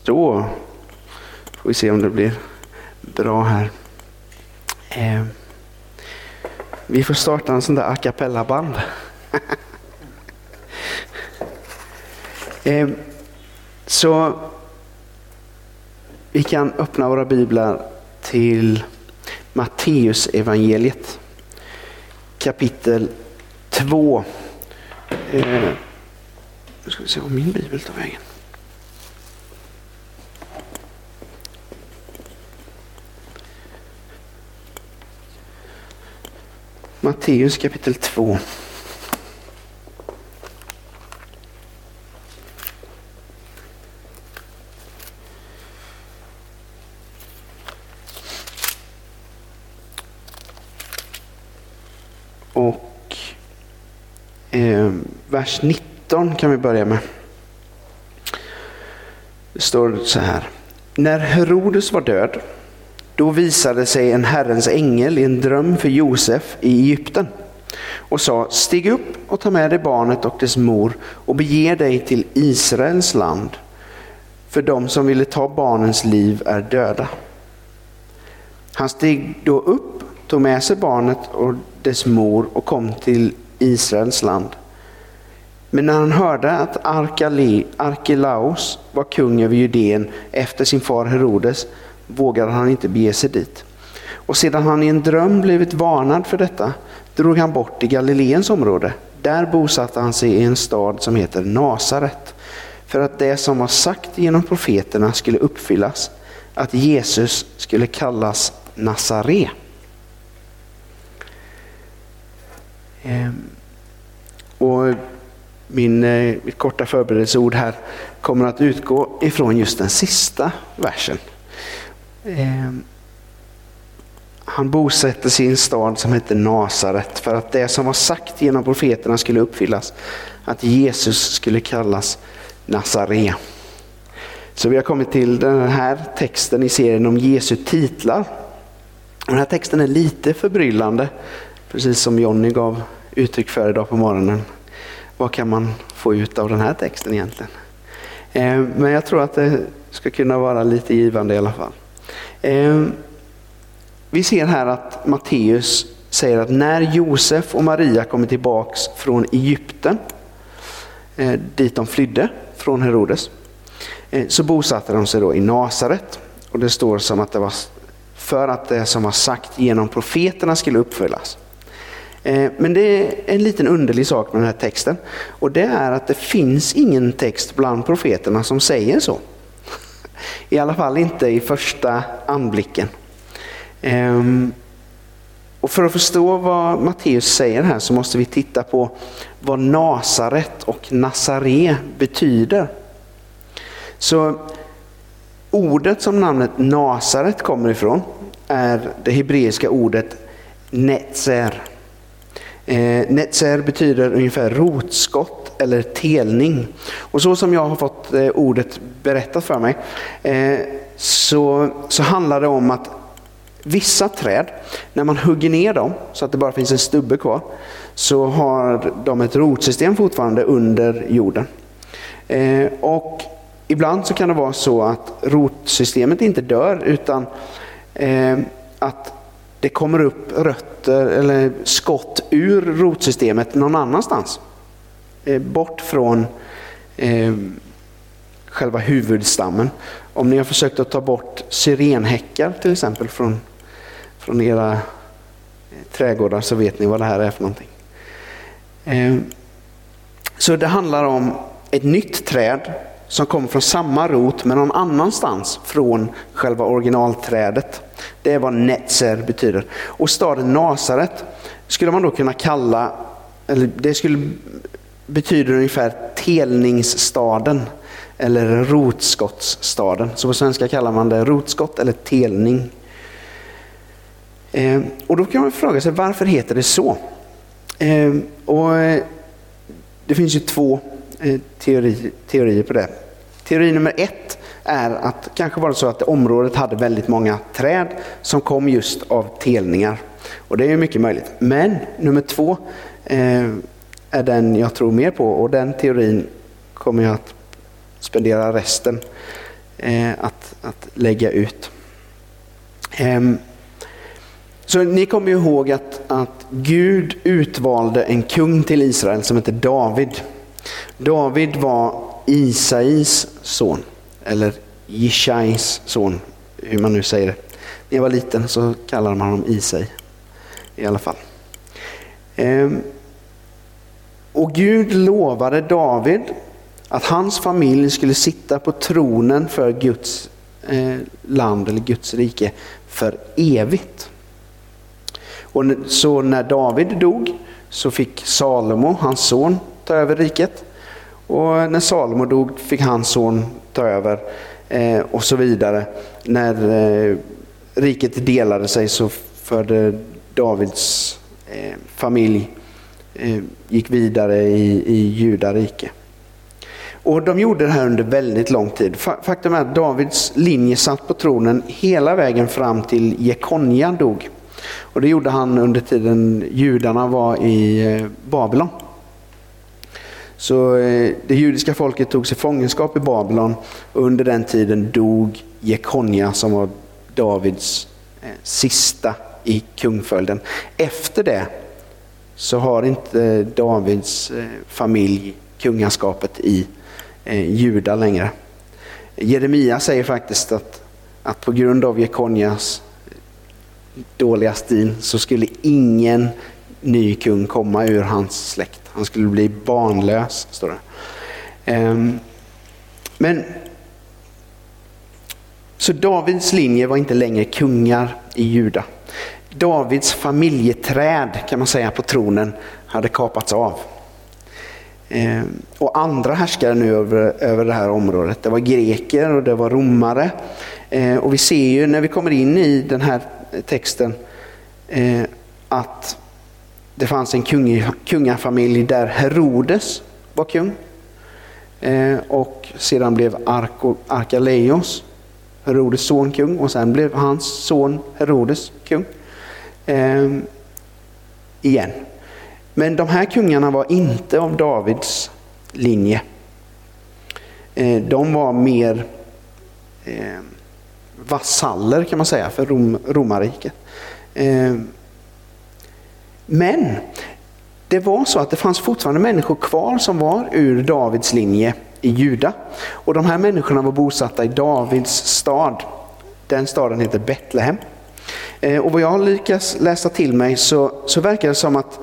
Då får vi se om det blir bra här. Vi får starta en sån där a cappella-band. Så vi kan öppna våra biblar till Matteus evangeliet kapitel 2. Nu ska vi se om min bibel tar vägen. Matteus kapitel 2. Och vers 19 kan vi börja med. Det står så här. När Herodes var död, då visade sig en Herrens ängel i en dröm för Josef i Egypten och sa: stig upp och ta med dig barnet och dess mor och bege dig till Israels land, för de som ville ta barnens liv är döda. Han steg då upp, tog med sig barnet och dess mor och kom till Israels land. Men när han hörde att Arkelaus var kung över Judeen efter sin far Herodes, vågade han inte bege sig dit. Och sedan han i en dröm blivit varnad för detta, drog han bort till Galileens område. Där bosatte han sig i en stad som heter Nasaret, för att det som var sagt genom profeterna skulle uppfyllas, att Jesus skulle kallas Nazare. Och mitt korta förberedelseord här kommer att utgå ifrån just den sista versen. Han bosatte sig i en stad som heter Nasaret, för att det som var sagt genom profeterna skulle uppfyllas, att Jesus skulle kallas Nazare. Så vi har kommit till den här texten i serien om Jesu titlar. Den här texten är lite förbryllande, precis som Johnny gav uttryck för idag på morgonen. Vad kan man få ut av den här texten egentligen? Men jag tror att det ska kunna vara lite givande i alla fall. Vi ser här att Matteus säger att när Josef och Maria kommer tillbaks från Egypten, dit de flydde från Herodes, så bosatte de sig då i Nasaret. Och det står som att det var för att det som var sagt genom profeterna skulle uppfyllas. Men det är en liten underlig sak med den här texten, och det är att det finns ingen text bland profeterna som säger så. I alla fall inte i första anblicken. Och för att förstå vad Matteus säger här så måste vi titta på vad Nasaret och Nazare betyder. Så ordet som namnet Nasaret kommer ifrån är det hebreiska ordet netzer. Netzer betyder ungefär rotskott eller telning. Och så som jag har fått ordet berättat för mig, så handlar det om att vissa träd, när man hugger ner dem så att det bara finns en stubbe kvar, så har de ett rotsystem fortfarande under jorden. Och ibland så kan det vara så att rotsystemet inte dör, utan att det kommer upp rötter eller skott ur rotsystemet någon annanstans. Bort från själva huvudstammen. Om ni har försökt att ta bort syrenhäckar till exempel från era trädgårdar, så vet ni vad det här är för någonting. Så det handlar om ett nytt träd som kommer från samma rot men någon annanstans från själva originalträdet. Det är vad netzer betyder. Och staden Nasaret skulle man då kunna kalla, eller det skulle betyda ungefär telningsstaden eller rotskottsstaden. Så på svenska kallar man det rotskott eller telning. Och då kan man fråga sig, varför heter det så? Och det finns ju två teorier på det. Teori nummer 1 är att kanske var det så att området hade väldigt många träd som kom just av telningar. Och det är ju mycket möjligt. Men nummer 2 är den jag tror mer på, och den teorin kommer jag att spendera resten att lägga ut. Så ni kommer ju ihåg att Gud utvalde en kung till Israel som heter David. David var Isais son, eller Jishais son, hur man nu säger det. När jag var liten så kallade man honom Isai i alla fall. Och Gud lovade David att hans familj skulle sitta på tronen för Guds land eller Guds rike för evigt. Och så när David dog så fick Salomo, hans son, ta över riket. Och när Salomo dog fick hans son ta över och så vidare. När riket delade sig så förde Davids familj gick vidare i Judarike. Och de gjorde det här under väldigt lång tid. Faktum är att Davids linje satt på tronen hela vägen fram till Jekonja dog. Och det gjorde han under tiden judarna var i Babylon. Så det judiska folket tog sig fångenskap i Babylon. Och under den tiden dog Jekonja som var Davids sista i kungföljden. Efter det så har inte Davids familj kungaskapet i Juda längre. Jeremia säger faktiskt att på grund av Jekonjas dåliga stil så skulle ingen ny kung komma ur hans släkt. Han skulle bli barnlös, står det. Men så Davids linje var inte längre kungar i Juda. Davids familjeträd kan man säga på tronen hade kapats av. Och andra härskare nu över det här området. Det var greker och det var romare. Och vi ser ju när vi kommer in i den här texten att det fanns en kungafamilj där Herodes var kung. Och sedan blev Arkaleios, Herodes son, kung. Och sen blev hans son Herodes kung. Igen. Men de här kungarna var inte av Davids linje. De var mer vasaller kan man säga för romarriket. Men det var så att det fanns fortfarande människor kvar som var ur Davids linje i Juda. Och de här människorna var bosatta i Davids stad. Den staden heter Betlehem. Och vad jag har lyckats läsa till mig så verkar det som att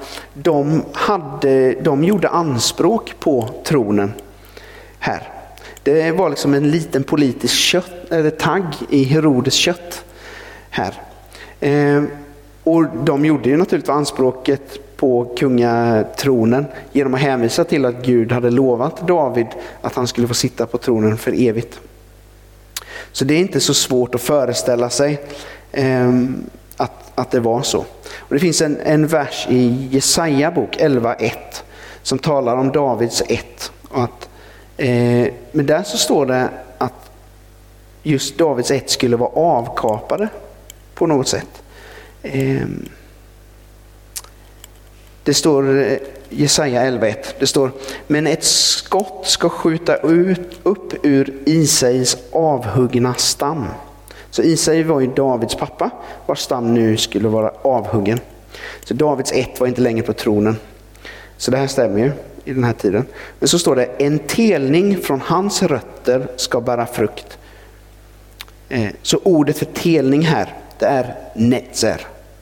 de gjorde anspråk på tronen här. Det var liksom en liten politisk tagg i Herodes kött här. Och de gjorde ju naturligtvis anspråket på kungatronen genom att hänvisa till att Gud hade lovat David att han skulle få sitta på tronen för evigt. Så det är inte så svårt att föreställa sig att det var så. Och det finns en vers i Jesaja bok 11:1 som talar om Davids ett. Men där så står det att just Davids ett skulle vara avkapade på något sätt. Det står Jesaja 11:1. Det står: men ett skott ska skjuta upp ur Isais avhuggna stam. Så Isai var ju Davids pappa, vars stam nu skulle vara avhuggen. Så Davids ett var inte längre på tronen. Så det här stämmer ju i den här tiden. Men så står det: en telning från hans rötter ska bära frukt. Så ordet för telning här, det är netzer.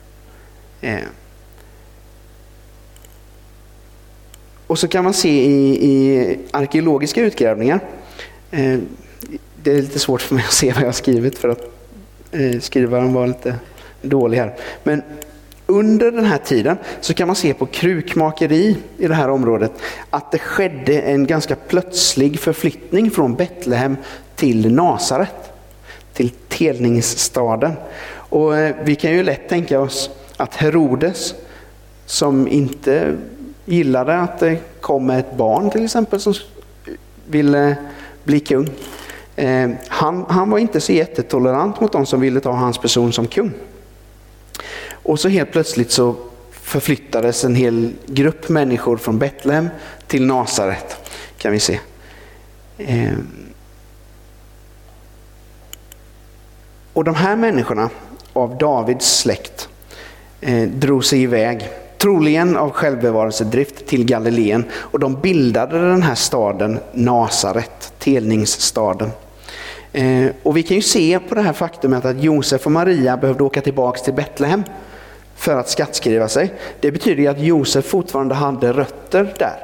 Och så kan man se i arkeologiska utgrävningar. Det är lite svårt för mig att se vad jag har skrivit för att skrivaren var lite dålig här. Men under den här tiden så kan man se på krukmakeri i det här området att det skedde en ganska plötslig förflyttning från Betlehem till Nasaret, till telningsstaden. Och vi kan ju lätt tänka oss att Herodes, som inte gillade att det kom ett barn till exempel som ville bli kung, han var inte så jättetolerant mot de som ville ta hans person som kung. Och så helt plötsligt så förflyttades en hel grupp människor från Betlehem till Nasaret, kan vi se. Och de här människorna av Davids släkt drog sig iväg, troligen av självbevarelsedrift, till Galileen, och de bildade den här staden Nasaret, telningsstaden. Och vi kan ju se på det här faktumet att Josef och Maria behövde åka tillbaka till Betlehem för att skattskriva sig. Det betyder ju att Josef fortfarande hade rötter där.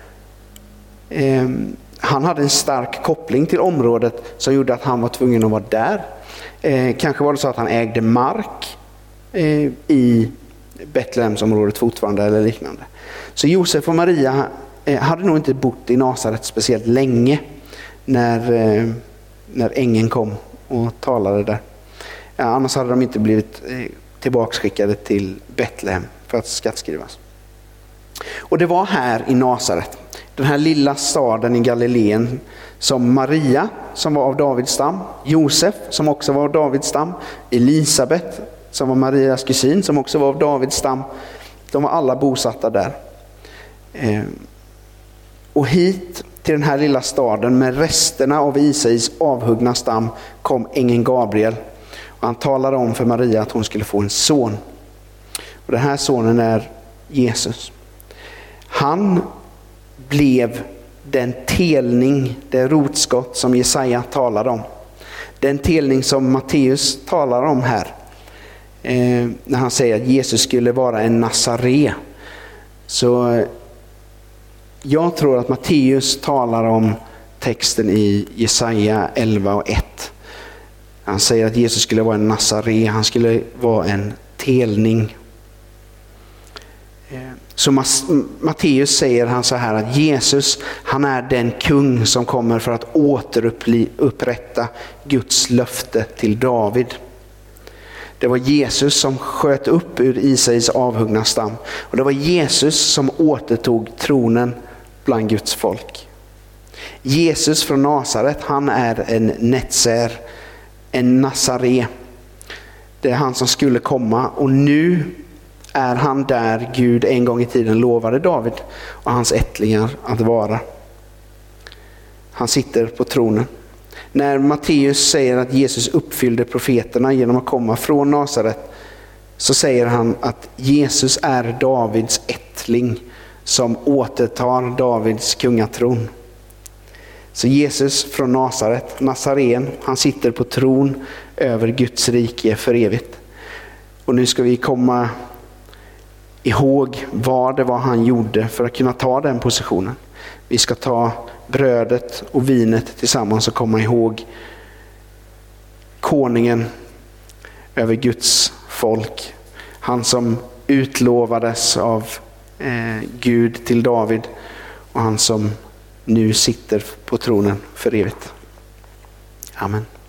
Han hade en stark koppling till området som gjorde att han var tvungen att vara där. Kanske var det så att han ägde mark i Betlehemsområdet fortfarande eller liknande. Så Josef och Maria hade nog inte bott i Nasaret speciellt länge när ängeln kom och talade där. Annars hade de inte blivit tillbakaskickade till Betlehem för att skattskrivas. Och det var här i Nasaret, den här lilla staden i Galileen, som Maria, som var av Davids stam, Josef, som också var av Davids stam, Elisabet, som var Marias kusin, som också var av Davids stam, de var alla bosatta där. Och hit till den här lilla staden med resterna av Isais avhuggna stam kom ängeln Gabriel. Och han talade om för Maria att hon skulle få en son. Och den här sonen är Jesus. Han blev den telning, det rotskott som Jesaja talade om. Den telning som Matteus talar om här. När han säger att Jesus skulle vara en Nazare. Så jag tror att Matteus talar om texten i Jesaja 11:1. Han säger att Jesus skulle vara en Nazare, han skulle vara en telning. Så Matteus säger han så här att Jesus, han är den kung som kommer för att återupprätta Guds löfte till David. Det var Jesus som sköt upp ur Isais avhuggna stam. Och det var Jesus som återtog tronen bland Guds folk. Jesus från Nasaret, han är en netzer, en Nazare. Det är han som skulle komma, och nu är han där Gud en gång i tiden lovade David och hans ättlingar att vara. Han sitter på tronen. När Matteus säger att Jesus uppfyllde profeterna genom att komma från Nasaret, så säger han att Jesus är Davids ättling som återtar Davids kungatron. Så Jesus från Nasaret, Nazaren, han sitter på tron över Guds rike för evigt. Och nu ska vi komma ihåg vad det var han gjorde för att kunna ta den positionen. Vi ska ta brödet och vinet tillsammans och komma ihåg konungen över Guds folk. Han som utlovades av Gud till David, och han som nu sitter på tronen för evigt. Amen.